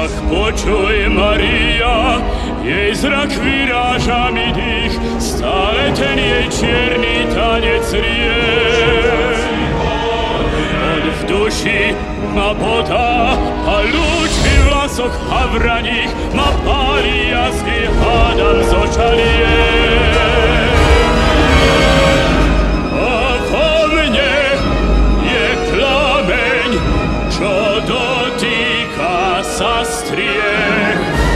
Ach, počuj, Maria, jej zrak vyráža mi dých, stále ten jej čierny tanec rie. On v duši ma bodá a lúči v vlasoch havraních ma páli, ja si hádam z očalie.